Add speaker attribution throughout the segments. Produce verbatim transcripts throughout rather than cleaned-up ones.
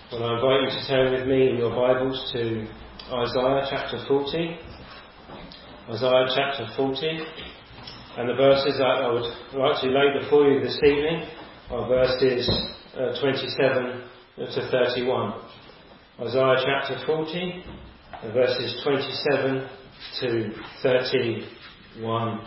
Speaker 1: Well, I invite you to turn with me in your Bibles to Isaiah chapter forty. Isaiah chapter forty. And the verses that I would like to lay before you this evening are verses uh, twenty-seven to thirty-one. Isaiah chapter forty, and verses twenty-seven to thirty-one.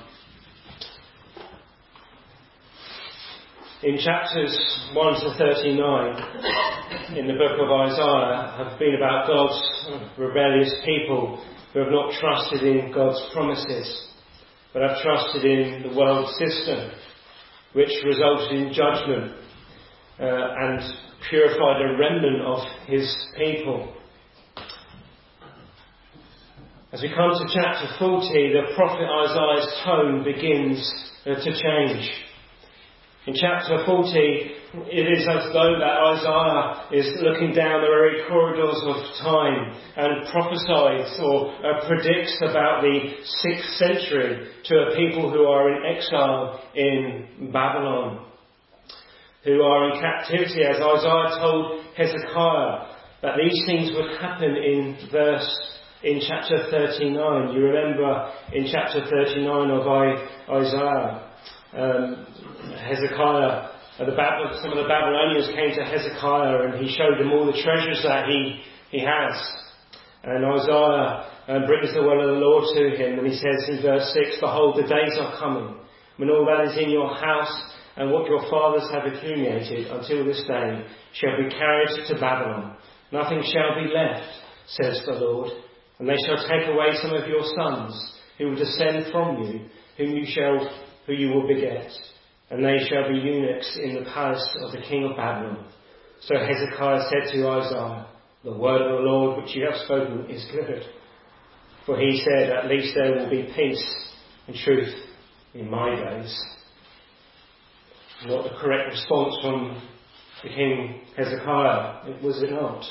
Speaker 1: In chapters one to thirty-nine in the book of Isaiah have been about God's rebellious people who have not trusted in God's promises, but have trusted in the world system, which resulted in judgment uh, and purified a remnant of his people. As we come to chapter forty, the prophet Isaiah's tone begins uh, to change. In chapter forty, it is as though that Isaiah is looking down the very corridors of time and prophesies or uh, predicts about the sixth century to a people who are in exile in Babylon, who are in captivity, as Isaiah told Hezekiah that these things would happen in verse in chapter thirty-nine. You remember in chapter thirty-nine of Isaiah, um, Hezekiah, uh, the Bab- some of the Babylonians came to Hezekiah and he showed them all the treasures that he, he has. And Isaiah um, brings the word of the Lord to him, and he says in verse six, "Behold, the days are coming, when all that is in your house and what your fathers have accumulated until this day shall be carried to Babylon. Nothing shall be left, says the Lord. And they shall take away some of your sons, who will descend from you, whom you shall, who you will beget. And they shall be eunuchs in the palace of the king of Babylon." So Hezekiah said to Isaiah, "The word of the Lord which you have spoken is good." For he said, "At least there will be peace and truth in my days." What the correct response from the king Hezekiah, was it not?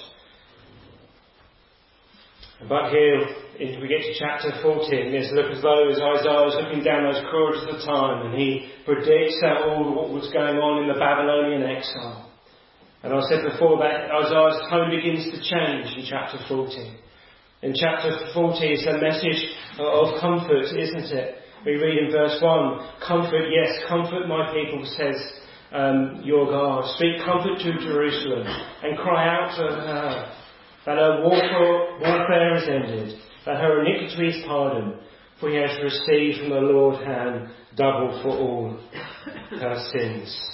Speaker 1: But here, if we get to chapter fourteen, it's look as though as Isaiah is looking down those corridors of time, and he predicts that all what was going on in the Babylonian exile. And I said before that Isaiah's tone begins to change in chapter fourteen. In chapter forty, it's a message of comfort, isn't it? We read in verse one, "Comfort, yes, comfort my people, says um, your God. Speak comfort to Jerusalem, and cry out to her, that her warfare, warfare is ended, that her iniquity is pardoned, for he has received from the Lord's hand double for all her sins."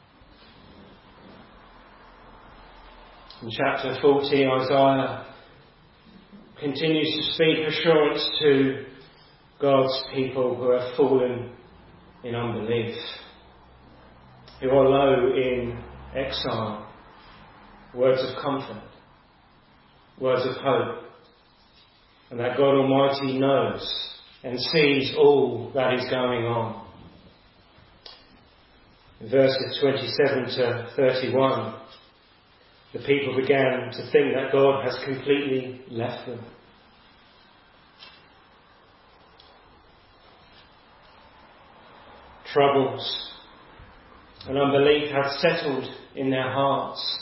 Speaker 1: In chapter forty, Isaiah continues to speak assurance to God's people who have fallen in unbelief, who are low in exile. Words of comfort, words of hope, and that God Almighty knows and sees all that is going on. In verses twenty-seven to thirty-one, the people began to think that God has completely left them. Troubles and unbelief have settled in their hearts.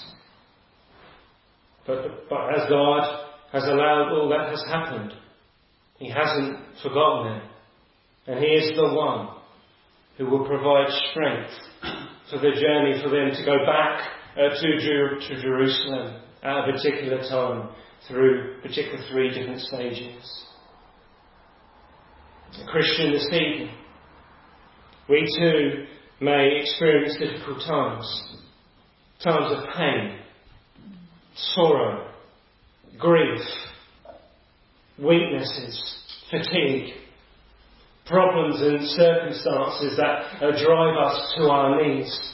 Speaker 1: But, but as God has allowed all that has happened, he hasn't forgotten them. And he is the one who will provide strength for the journey for them to go back uh, to, Jer- to Jerusalem at a particular time through particular three different stages. A Christian this evening, we too may experience difficult times, times of pain, sorrow, grief, weaknesses, fatigue, problems and circumstances that uh, drive us to our knees,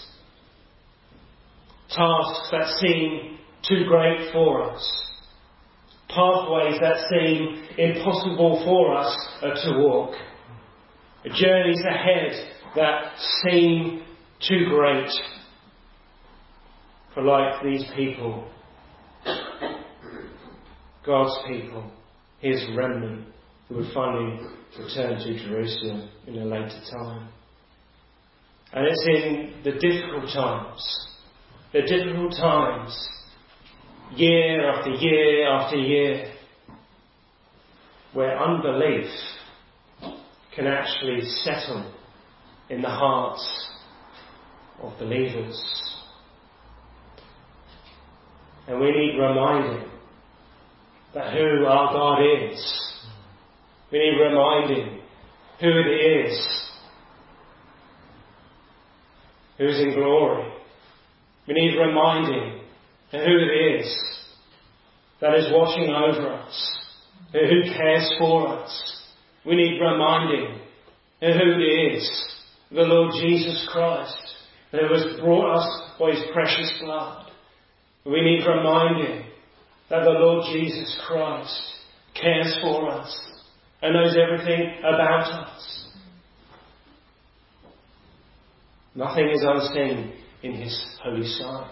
Speaker 1: tasks that seem too great for us, pathways that seem impossible for us uh, to walk, journeys ahead that seem too great. For like these people, God's people, his remnant, who would finally return to Jerusalem in a later time. And it's in the difficult times, the difficult times year after year after year, where unbelief can actually settle in the hearts of believers. And we need reminding that who our God is. We need reminding who it is who is in glory. We need reminding who it is that is watching over us, who cares for us. We need reminding who it is, the Lord Jesus Christ, who has brought us by His precious blood. We need reminding that the Lord Jesus Christ cares for us and knows everything about us. Nothing is unseen in His holy sight.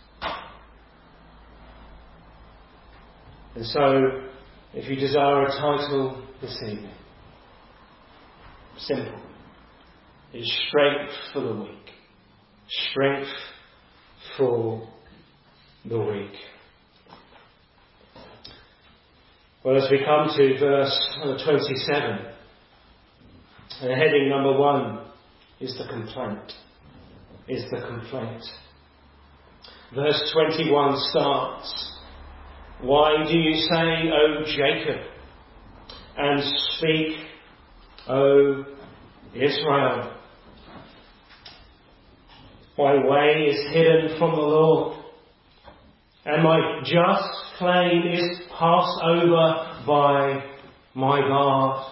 Speaker 1: And so, if you desire a title this evening, simple. It's strength for the weak. Strength for the weak. Well, as we come to verse twenty-seven, and heading number one is the complaint. Is the complaint. Verse twenty-one starts, "Why do you say, O Jacob, and speak, O Israel? My way is hidden from the Lord, and my just claim is passed over by my God."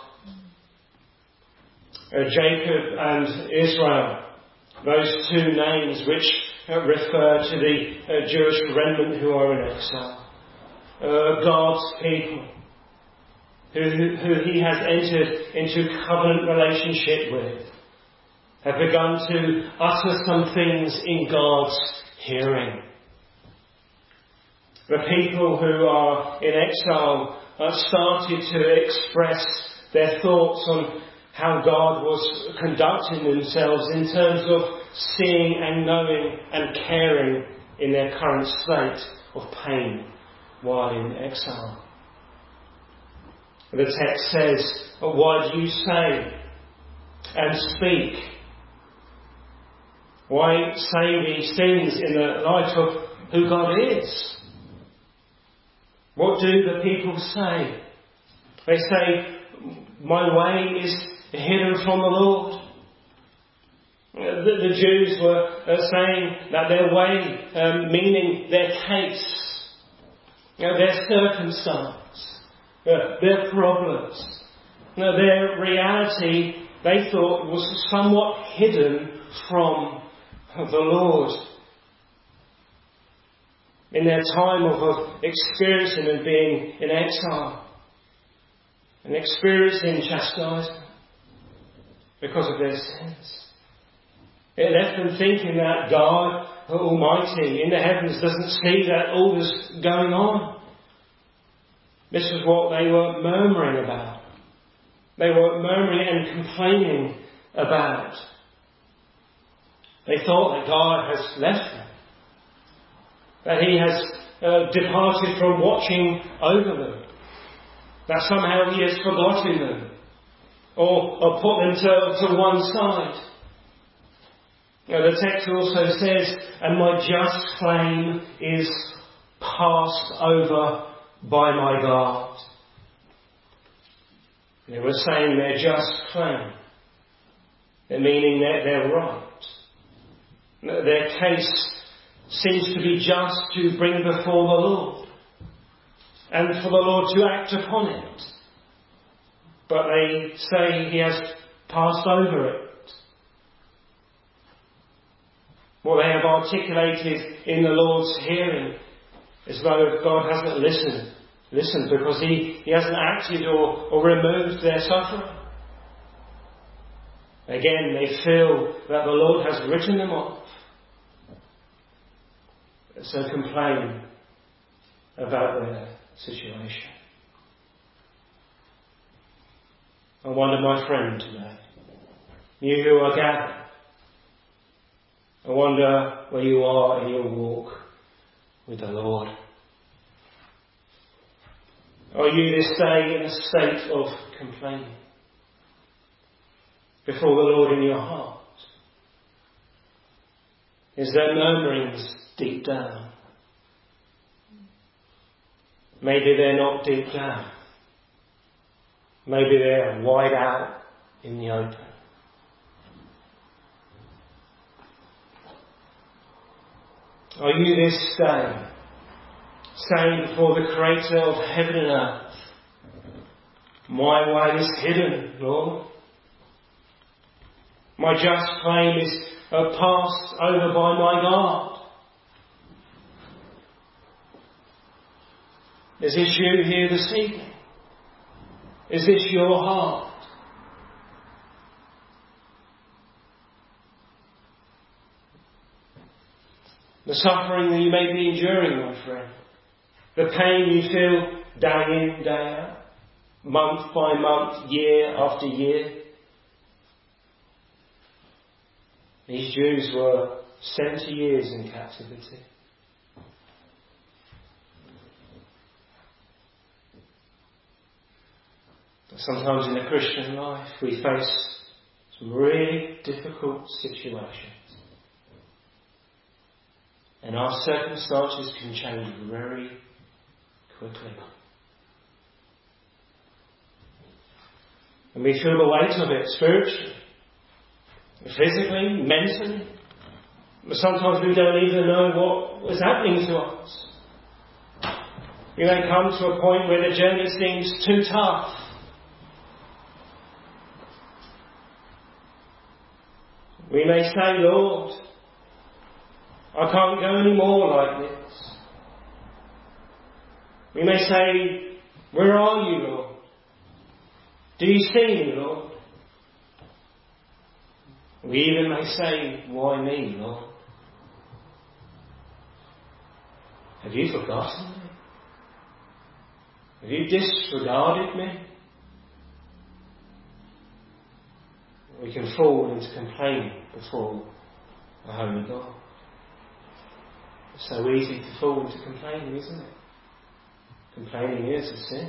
Speaker 1: Uh, Jacob and Israel, those two names which uh, refer to the uh, Jewish remnant who are in exile. Uh, God's people, who, who He has entered into covenant relationship with, have begun to utter some things in God's hearing. The people who are in exile have started to express their thoughts on how God was conducting themselves in terms of seeing and knowing and caring in their current state of pain while in exile. The text says, "Why do you say and speak? Why say these things in the light of who God is?" What do the people say? They say, "My way is hidden from the Lord." The, the Jews were uh, saying that their way, um, meaning their case, you know, their circumstance, uh, their problems, you know, their reality, they thought was somewhat hidden from the Lord. In their time of, of experiencing and being in exile and experiencing chastisement because of their sins. It left them thinking that God Almighty in the heavens doesn't see that all is going on. This is what they were murmuring about. They were murmuring and complaining about. They thought that God has left them. That He has uh, departed from watching over them. That somehow He has forgotten them. Or, or put them to, to one side. You know, the text also says, "And my just claim is passed over by my God." They were saying their just claim. Meaning that they're right. Their case seems to be just to bring before the Lord. And for the Lord to act upon it. But they say He has passed over it. What they have articulated in the Lord's hearing is though God hasn't listened. Listened because He, he hasn't acted or, or removed their suffering. Again, they feel that the Lord has written them off. So complain about their situation. I wonder, my friend today, you who are gathered, I wonder where you are in your walk with the Lord. Are you this day in a state of complaining before the Lord in your heart? Is there murmurings deep down? Maybe they're not deep down. Maybe they're wide out in the open. Are you this day saying before the Creator of heaven and earth, my way is hidden, Lord. My just claim is uh, passed over by my God. Is this you here this evening? Is this your heart? The suffering that you may be enduring, my friend. The pain you feel day in, day out. Month by month, year after year. These Jews were seventy years in captivity. But sometimes in the Christian life we face some really difficult situations. And our circumstances can change very quickly. And we feel the weight of it spiritually, physically, mentally. But sometimes we don't even know what is happening to us. We may come to a point where the journey seems too tough. We may say, Lord, I can't go any more like this. We may say, where are you, Lord? Do you see me, Lord? We even may say, why me, Lord? Have you forgotten me? Have you disregarded me? We can fall into complaining before a holy God. It's so easy to fall into complaining, isn't it? Complaining is a sin.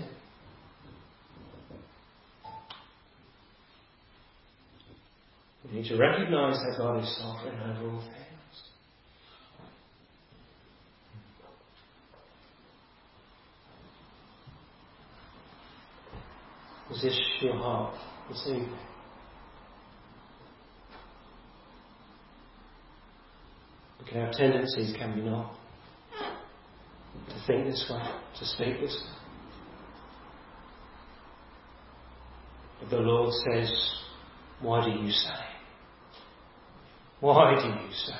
Speaker 1: We need to recognise that God is sovereign over all things. Is this your heart this evening? We can have tendencies, can we not, to think this way, to speak this way. But the Lord says, why do you say? Why do you say?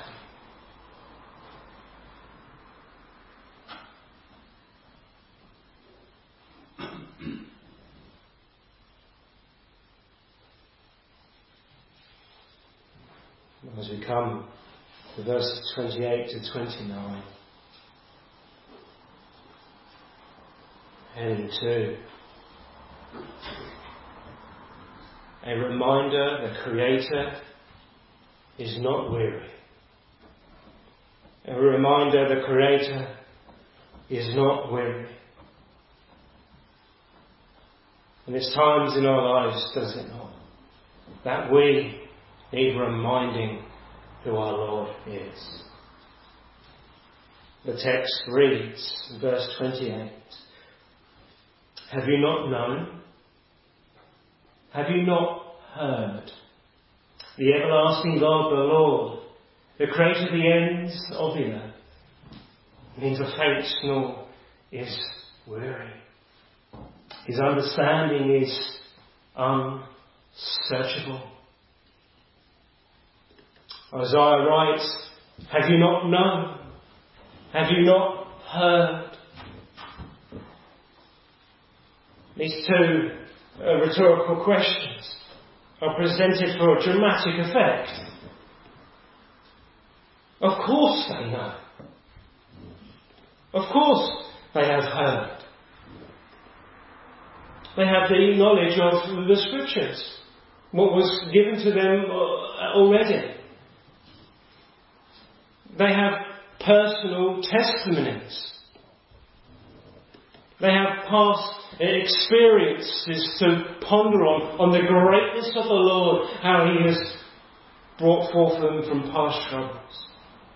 Speaker 1: As we come to verses twenty-eight to twenty-nine, heading to a reminder the Creator is not weary. A reminder the Creator is not weary. And there's times in our lives, does it not, that we need reminding who our Lord is. The text reads, verse twenty-eight, have you not known? Have you not heard? The everlasting God, the Lord, the creator of the ends of the earth, neither faints nor is weary. His understanding is unsearchable. Isaiah writes, have you not known? Have you not heard? These two uh, rhetorical questions are presented for a dramatic effect. Of course they know. Of course they have heard. They have the knowledge of the Scriptures, what was given to them already. They have personal testimonies. They have past experience is to ponder on, on the greatness of the Lord, how He has brought forth them from past troubles.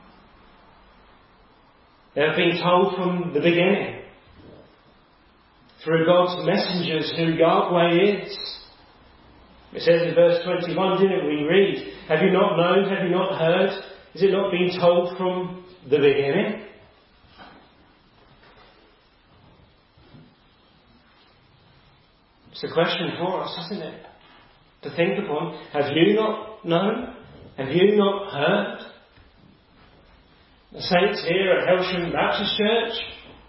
Speaker 1: They have been told from the beginning, through God's messengers, who Yahweh is. It says in verse twenty-one, didn't we read, have you not known, have you not heard? Is it not been told from the beginning? It's a question for us, isn't it? To think upon. Have you not known? Have you not heard? The saints here at Helsham Baptist Church,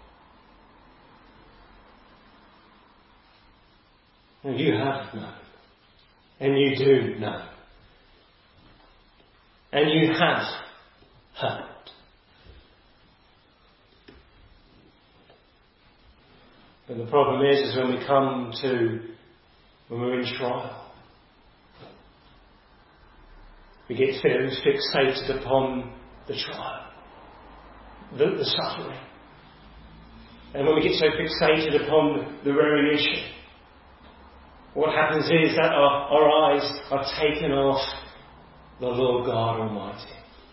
Speaker 1: well, you have known. And you do know. And you have heard. But the problem is, is when we come to, when we're in trial, we get very fixated upon the trial, the, the suffering. And when we get so fixated upon the very issue, what happens is that our, our eyes are taken off the Lord God Almighty.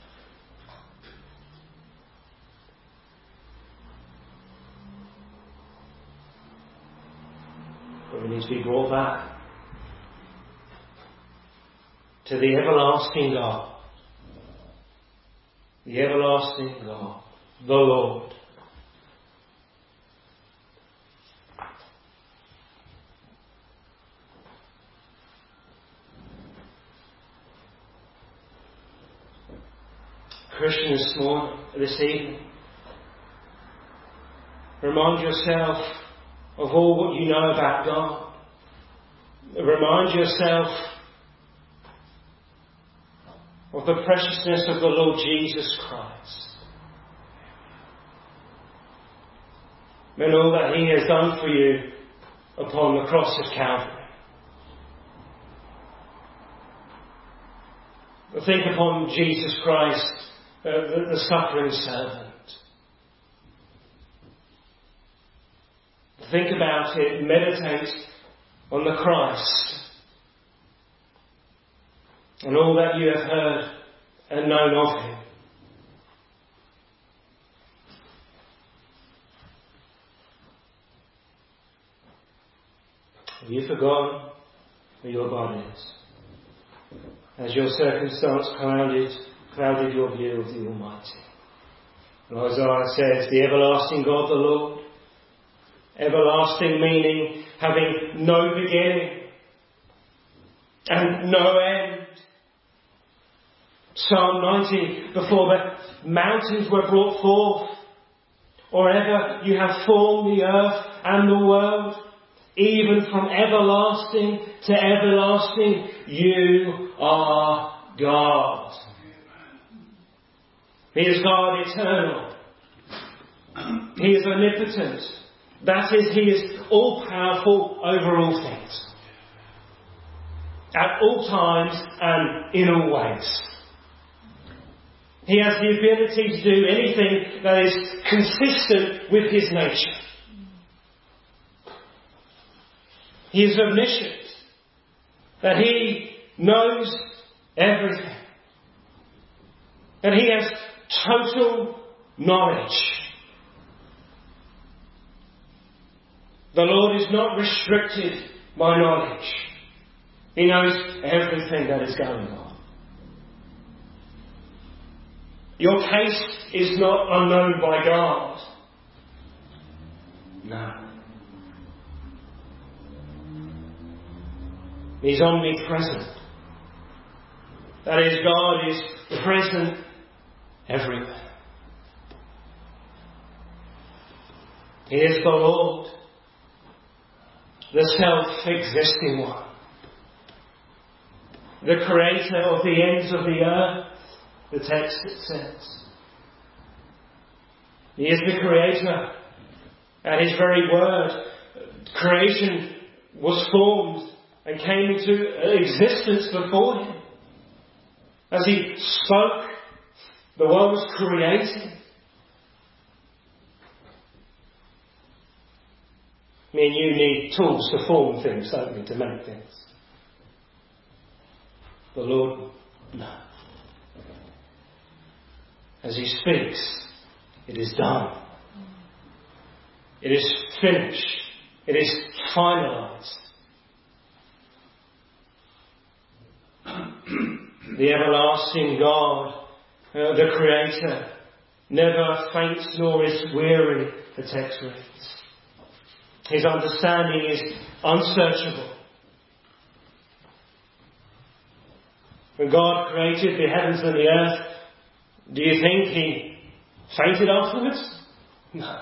Speaker 1: But we need to be brought back to the everlasting God. The everlasting God. The Lord. Christian, this morning, this evening, remind yourself of all what you know about God. Remind yourself of the preciousness of the Lord Jesus Christ. And all that He has done for you upon the cross of Calvary. Think upon Jesus Christ, uh, the, the suffering servant. Think about it, meditate on the Christ and all that you have heard and known of Him. Have you forgotten who your God is? Has your circumstance clouded, clouded your view of the Almighty? And Isaiah says, the everlasting God, the Lord. Everlasting meaning having no beginning and no end. Psalm ninety, before the mountains were brought forth, or ever you have formed the earth and the world, even from everlasting to everlasting, you are God. He is God eternal. He is omnipotent. That is, He is all-powerful over all things. At all times and in all ways. He has the ability to do anything that is consistent with His nature. He is omniscient. That He knows everything. That He has total knowledge. The Lord is not restricted by knowledge. He knows everything that is going on. Your case is not unknown by God. No. He's omnipresent. That is, God is present everywhere. He is the Lord, the self-existing one, the creator of the ends of the earth, the text says. He is the creator. At His very word, creation was formed and came into existence before Him. As He spoke, the world was created. Me and you need tools to form things, don't we, to make things. The Lord, no. As He speaks, it is done. It is finished. It is finalised. The everlasting God, uh, the Creator, never faints nor is weary, the text reads. His understanding is unsearchable. When God created the heavens and the earth, do you think He fainted afterwards? No.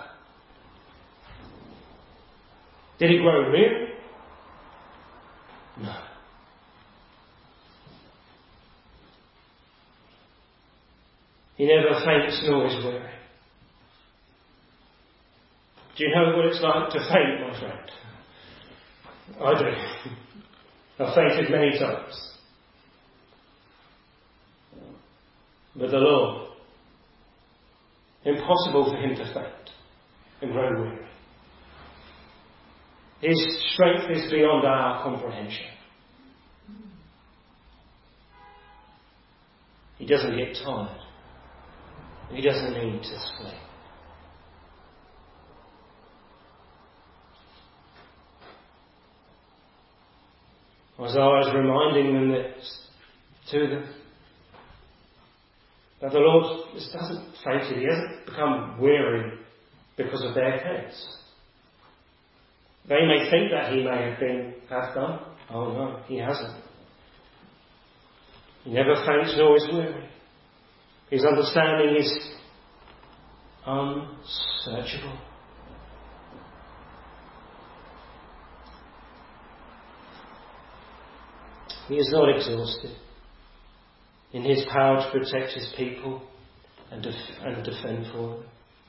Speaker 1: Did He grow weary? No. He never faints nor is weary. Do you know what it's like to faint, my friend? I do. I've fainted many times. But the Lord, impossible for Him to faint and grow weary. His strength is beyond our comprehension. He doesn't get tired. He doesn't need to sleep. Isaiah is reminding them this, to them, that the Lord just doesn't faint. He hasn't become weary because of their case. They may think that He may have been, have done. Oh no, He hasn't. He never faints nor is weary. His understanding is unsearchable. He is not exhausted in His power to protect His people and, def- and defend for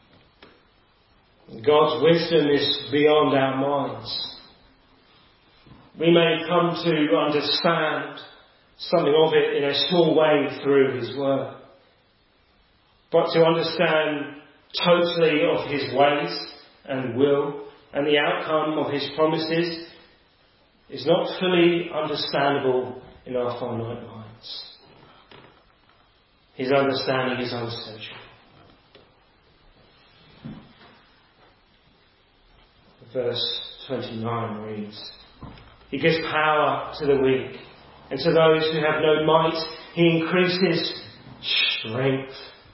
Speaker 1: them. God's wisdom is beyond our minds. We may come to understand something of it in a small way through His word. But to understand totally of His ways and will and the outcome of His promises is not fully understandable in our finite minds. His understanding is unsearchable. Verse twenty-nine reads, He gives power to the weak, and to those who have no might He increases strength.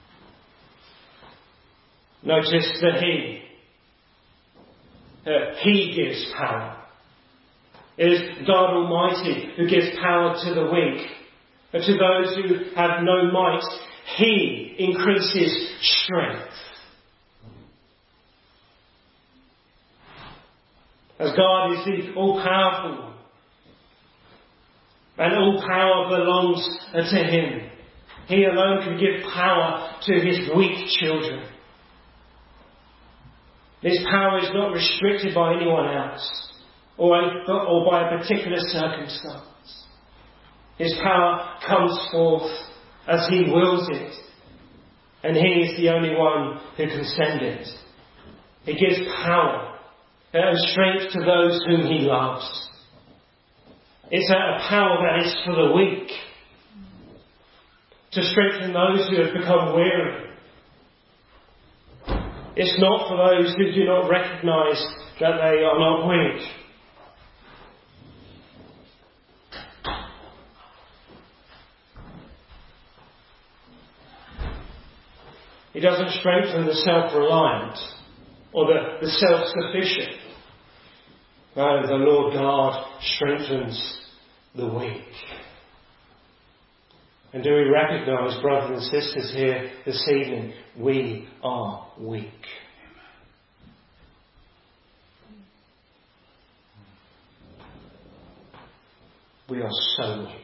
Speaker 1: Notice that He, uh, He gives power. It is God Almighty who gives power to the weak. And to those who have no might, He increases strength. As God is the all-powerful one, and all power belongs to Him, He alone can give power to His weak children. This power is not restricted by anyone else, or, a, or by a particular circumstance. His power comes forth as He wills it, and He is the only one who can send it. He gives power and strength to those whom He loves. It's a power that is for the weak, to strengthen those who have become weary. It's not for those who do not recognise that they are not weak. He doesn't strengthen the self-reliant or the, the self-sufficient. No, the Lord God strengthens the weak. And do we recognise, brothers and sisters, here this evening, we are weak. We are so weak.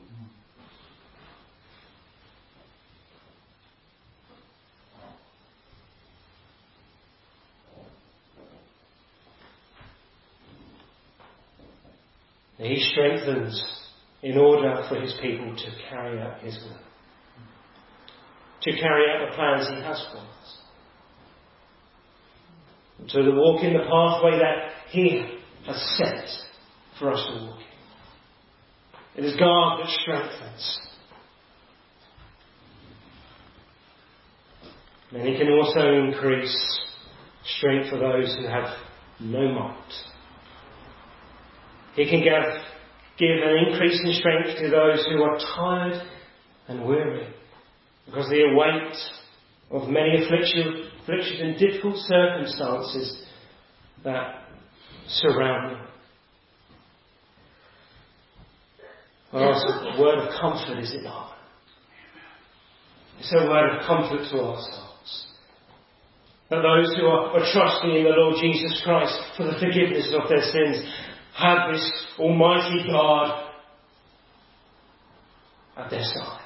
Speaker 1: He strengthens in order for His people to carry out His will, to carry out the plans He has for us, to walk in the pathway that He has set for us to walk in. It is God that strengthens. And He can also increase strength for those who have no might. He can give, give an increase in strength to those who are tired and weary, because the weight of many afflictions, afflictions and difficult circumstances that surround them. Well, it's a word of comfort, is it not? It's a word of comfort to our souls. That those who are, are trusting in the Lord Jesus Christ for the forgiveness of their sins have this Almighty God at their side.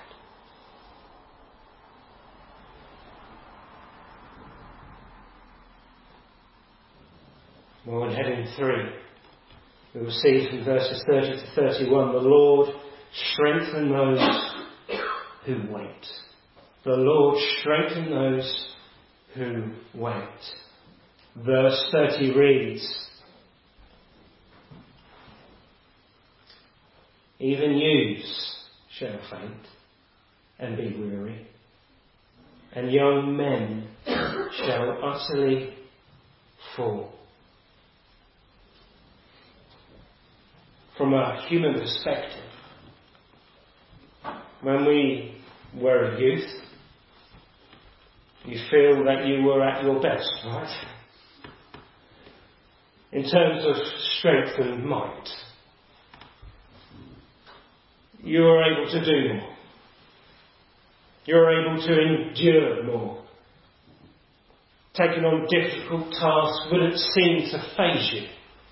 Speaker 1: Well, in heading three, we will see from verses thirty to thirty-one, the Lord strengthen those who wait. The Lord strengthen those who wait. Verse thirty reads, even youths shall faint and be weary, and young men shall utterly fall. From a human perspective, when we were a youth, you feel that you were at your best, right? In terms of strength and might. You were able to do more. You were able to endure more. Taking on difficult tasks wouldn't seem to faze you.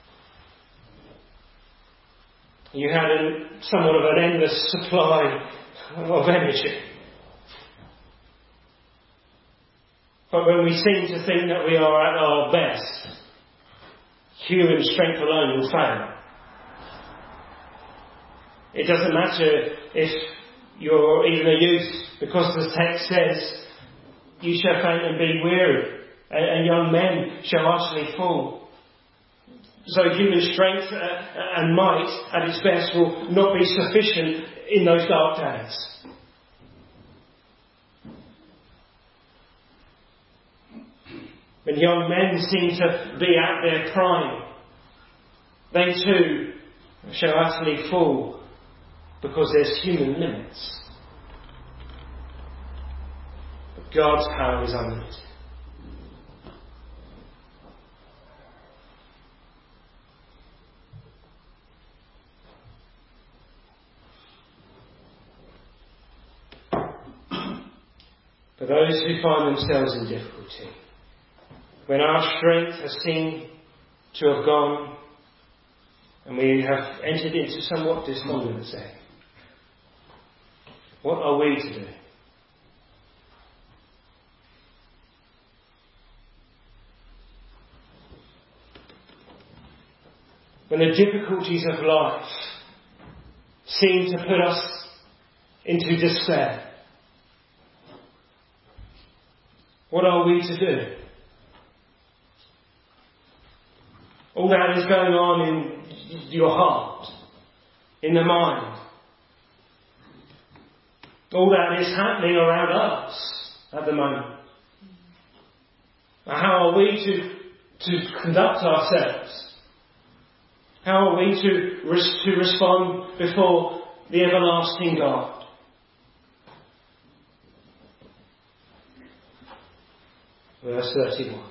Speaker 1: You had a, somewhat of an endless supply of energy. But when we seem to think that we are at our best, human strength alone will fail. It doesn't matter if you're even a youth, because the text says, you shall faint and be weary, and, and young men shall utterly fall. So human strength and might at its best will not be sufficient in those dark days. When young men seem to be at their prime, they too shall utterly fall, because there's human limits. But God's power is unlimited. For those who find themselves in difficulty, when our strength has seemed to have gone and we have entered into somewhat despondency, what are we to do? When the difficulties of life seem to put us into despair, what are we to do? All that is going on in your heart, in the mind. All that is happening around us at the moment. How are we to, to conduct ourselves? How are we to, res- to respond before the everlasting God? Verse thirty-one.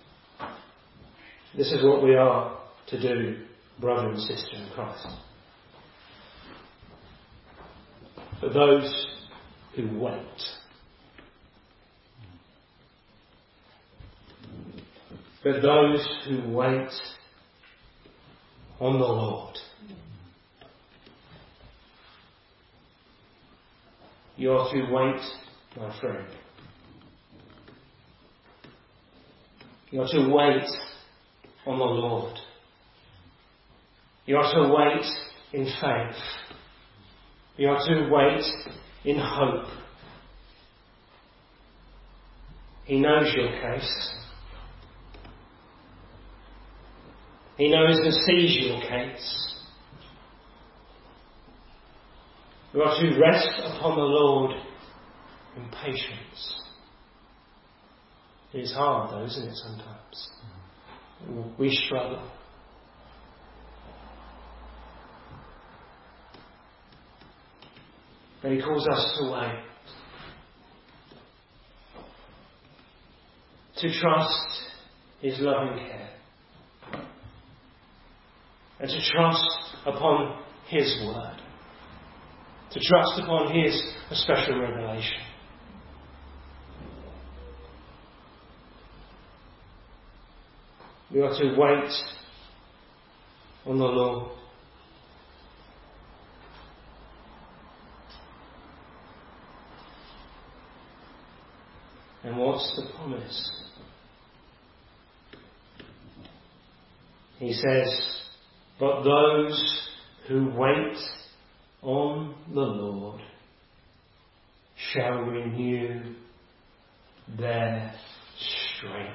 Speaker 1: This is what we are to do, brother and sister in Christ. For those who wait. For those who wait on the Lord. You are to wait, my friend. You are to wait on the Lord. You are to wait in faith. You are to wait in hope. He knows your case. He knows and sees your case. You are to rest upon the Lord in patience. It is hard though, isn't it, sometimes? We struggle. But He calls us to wait. To trust His loving care. And to trust upon His word. To trust upon His special revelation. We are to wait on the Lord. And what's the promise? He says, but those who wait on the Lord shall renew their strength.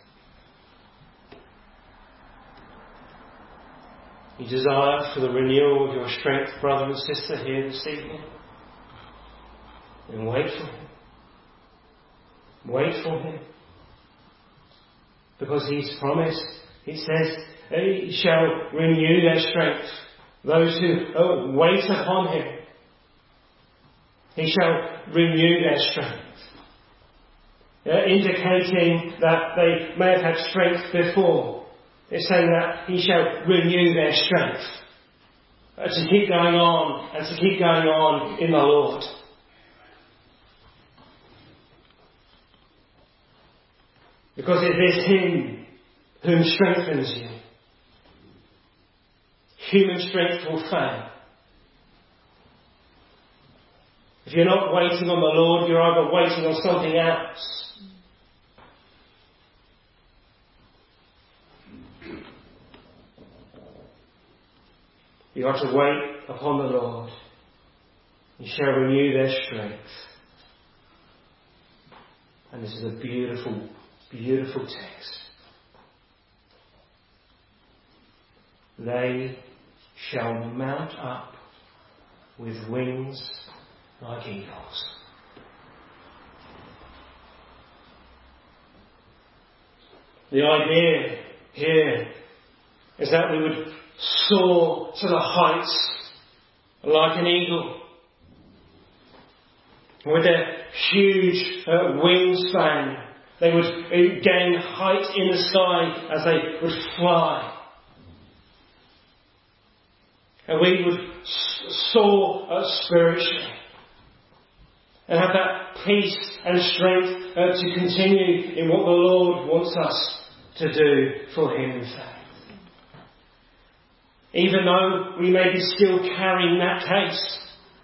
Speaker 1: You desire for the renewal of your strength, brother and sister, here this evening? Then wait for Him. Wait for Him. Because He's promised, He says, He shall renew their strength. Those who oh, wait upon Him, He shall renew their strength. Uh, indicating that they may have had strength before. It's saying that He shall renew their strength. Uh, to keep going on and to keep going on in the Lord. Because it is Him whom strengthens you. Human strength will fail. If you're not waiting on the Lord, you're either waiting on something else. You are to wait upon the Lord. He shall renew their strength. And this is a beautiful, beautiful text. They shall mount up with wings like eagles. The idea here is that we would soar to the heights like an eagle. With their huge uh, wingspan, they would gain height in the sky as they would fly. And we would soar uh, spiritually. And have that peace and strength uh, to continue in what the Lord wants us to do for Him in faith. Even though we may be still carrying that case,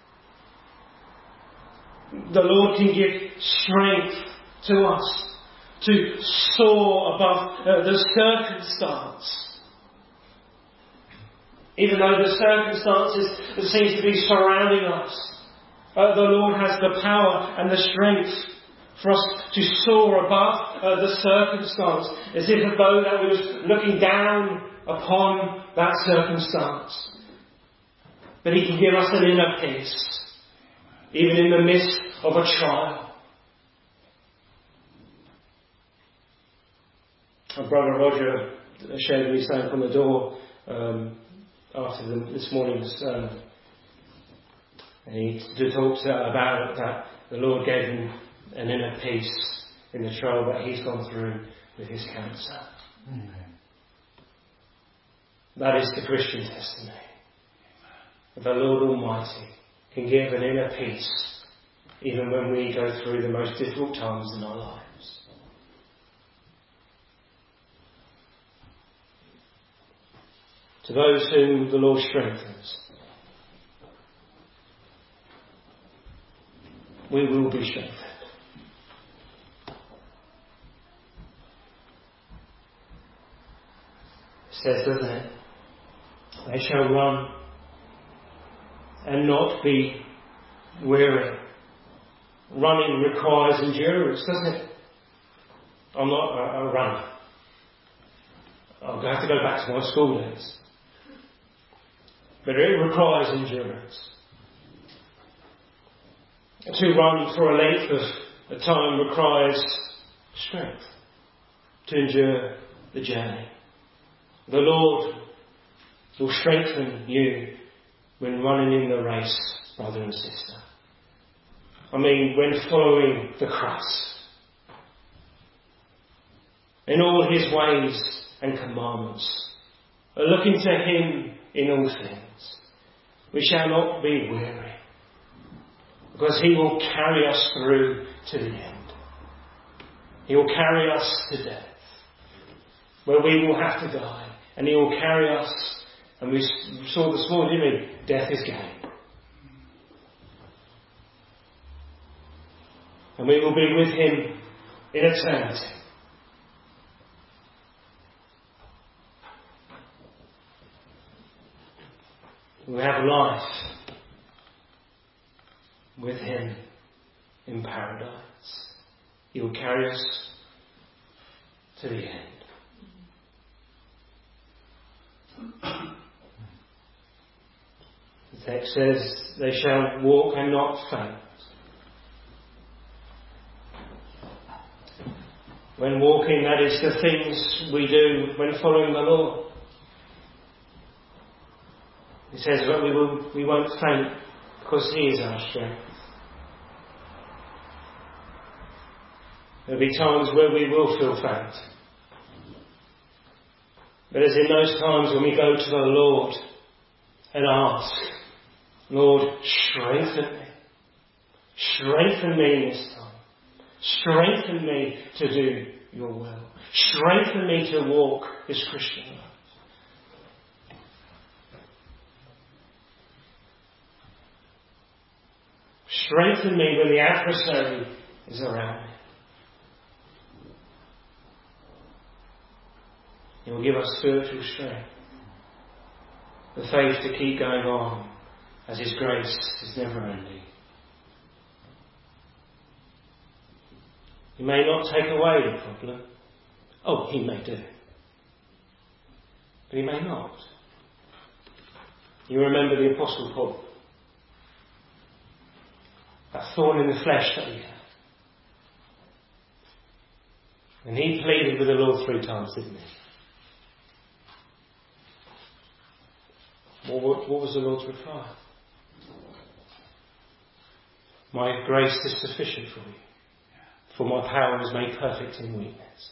Speaker 1: the Lord can give strength to us to soar above uh, the circumstance. Even though the circumstances that seem to be surrounding us, uh, the Lord has the power and the strength for us to soar above uh, the circumstance, as if as though that we was looking down upon that circumstance. But He can give us an inner peace, even in the midst of a trial. My brother Roger shared with me something from the door um, after the, this morning's sermon. And he talked about that the Lord gave him an inner peace in the trial that he's gone through with his cancer. Mm-hmm. That is the Christian testimony. The Lord Almighty can give an inner peace even when we go through the most difficult times in our lives. To those whom the Lord strengthens, we will be strengthened. It says, doesn't it? They shall run and not be weary. Running requires endurance, doesn't it? I'm not a, a runner. I'll have to go back to my school days. But it requires endurance. To run for a length of a time requires strength to endure the journey. The Lord will strengthen you when running in the race, brother and sister. I mean, when following the Christ. In all his ways and commandments, looking to him in all things, we shall not be weary, because he will carry us through to the end. He will carry us to death, where we will have to die, and he will carry us, and we saw this morning, didn't we? Death is gain. And we will be with him in eternity. We have life with him in paradise. He will carry us to the end. The text says, they shall walk and not faint. When walking, that is the things we do when following the Lord. It says that we, will, we won't faint because he is our strength. There'll be times where we will feel faint. But as in those times when we go to the Lord and ask, Lord, strengthen me. Strengthen me in this time. Strengthen me to do your will. Strengthen me to walk this Christian life. Strengthen me when the adversary is around me. He will give us spiritual strength, the faith to keep going on, as his grace is never ending. He may not take away the problem. Oh, he may do. But he may not. You remember the Apostle Paul. That thorn in the flesh that he had. And he pleaded with the Lord three times, didn't he? What, what was the Lord's reply? My grace is sufficient for you, for my power is made perfect in weakness.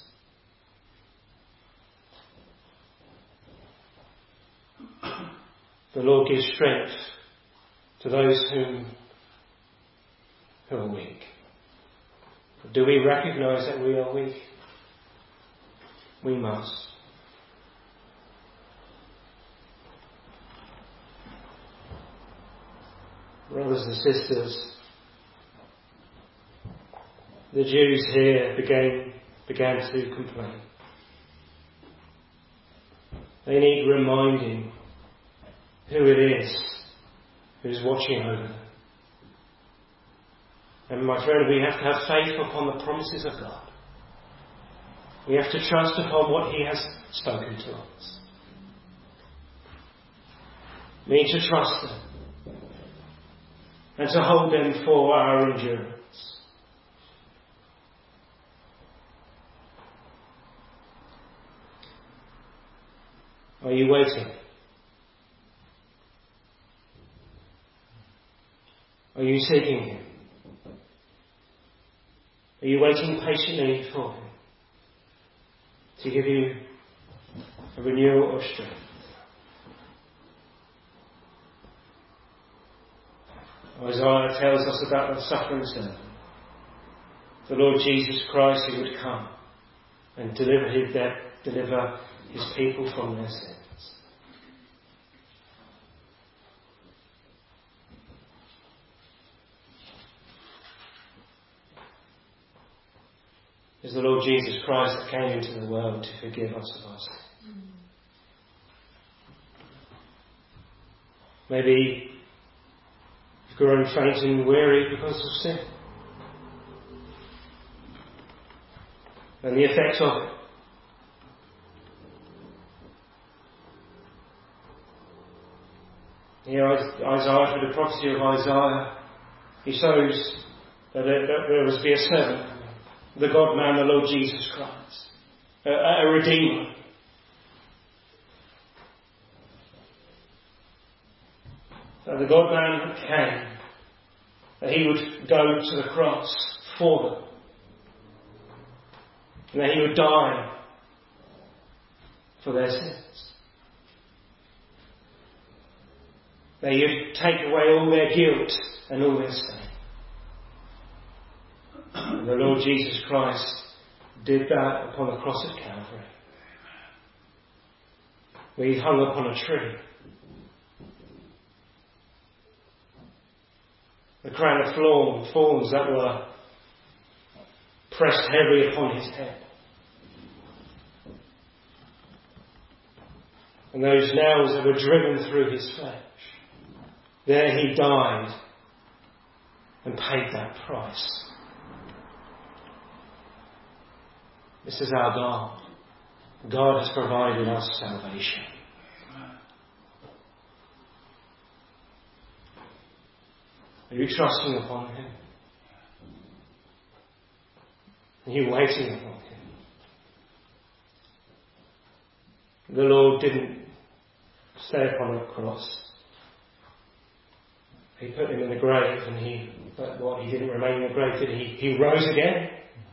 Speaker 1: The Lord gives strength to those whom who are weak. Do we recognise that we are weak? We must. Brothers and sisters, the Jews here began, began to complain. They need reminding who it is who's watching over them. And my friend, we have to have faith upon the promises of God. We have to trust upon what he has spoken to us. We need to trust them and to hold them for our endurance. Are you waiting? Are you seeking him? Are you waiting patiently for him to give you a renewal of strength? Isaiah tells us about the suffering servant, the Lord Jesus Christ, who would come and deliver his, deliver his people from their sins. It's the Lord Jesus Christ that came into the world to forgive us of our sins. Mm. Maybe you've grown faint and weary because of sin. And the effects of it. Here Isaiah, through the prophecy of Isaiah, he shows that there was to be a servant, the God-man, the Lord Jesus Christ, a, a Redeemer. That the God-man came, that he would go to the cross for them, and that he would die for their sins. That he would take away all their guilt and all their sin. And the Lord Jesus Christ did that upon the cross of Calvary. Where he hung upon a tree. A crown of thorns, thorns that were pressed heavily upon his head. And those nails that were driven through his flesh. There he died and paid that price. This is our God. God has provided us salvation. Are you trusting upon him? Are you waiting upon him? The Lord didn't stay upon a cross. He put him in the grave, and he, but what, he didn't remain in the grave, did he? He rose again.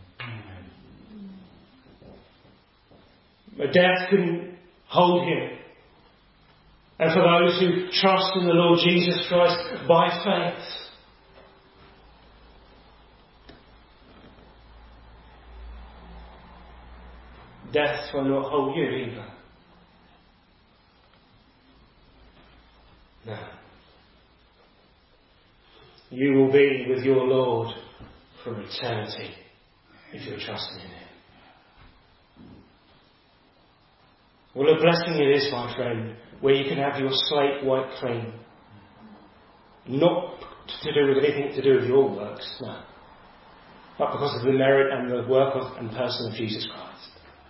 Speaker 1: But death couldn't hold him. And for those who trust in the Lord Jesus Christ by faith, death will not hold you either. No. You will be with your Lord for eternity if you're trusting in him. What a blessing it is, my friend, where you can have your slate wiped clean. Not to do with anything to do with your works, no. But because of the merit and the work of and person of Jesus Christ.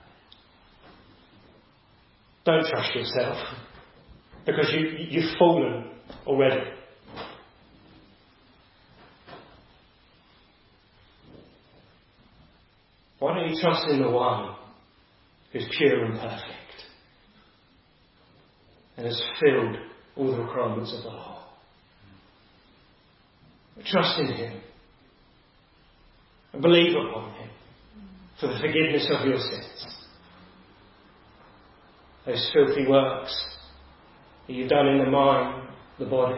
Speaker 1: Don't trust yourself, because you, you've fallen already. Why don't you trust in the one who's pure and perfect and has filled all the requirements of the law? Trust in him and believe upon him for the forgiveness of your sins. Those filthy works that you've done in the mind, the body.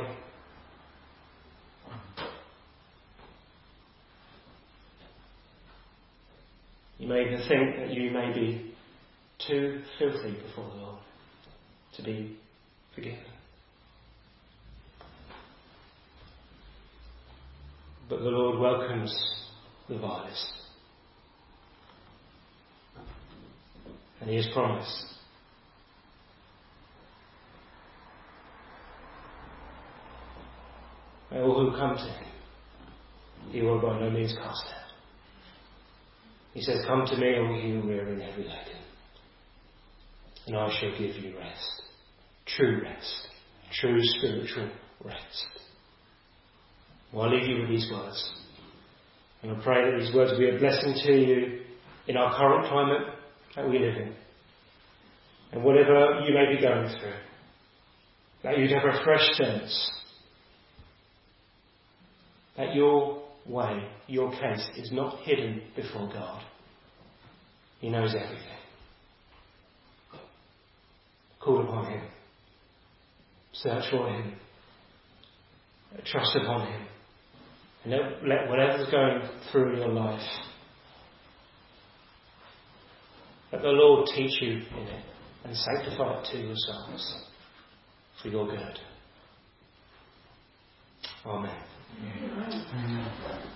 Speaker 1: You may even think that you may be too filthy before the Lord to be forgiven. But the Lord welcomes the vilest. And he has promised that all who come to him, he will by no means cast out. He says, "Come to me, all you who are heavy laden, and I shall give you rest." True rest. True spiritual rest. Well, I'll leave you with these words. And I pray that these words will be a blessing to you in our current climate that we live in. And whatever you may be going through, that you'd have a fresh sense that your way, your case is not hidden before God. He knows everything. Call upon him. Search for him. Trust upon him. And let whatever's going through in your life, let the Lord teach you in it and sanctify it to yourselves for your good. Amen. Amen.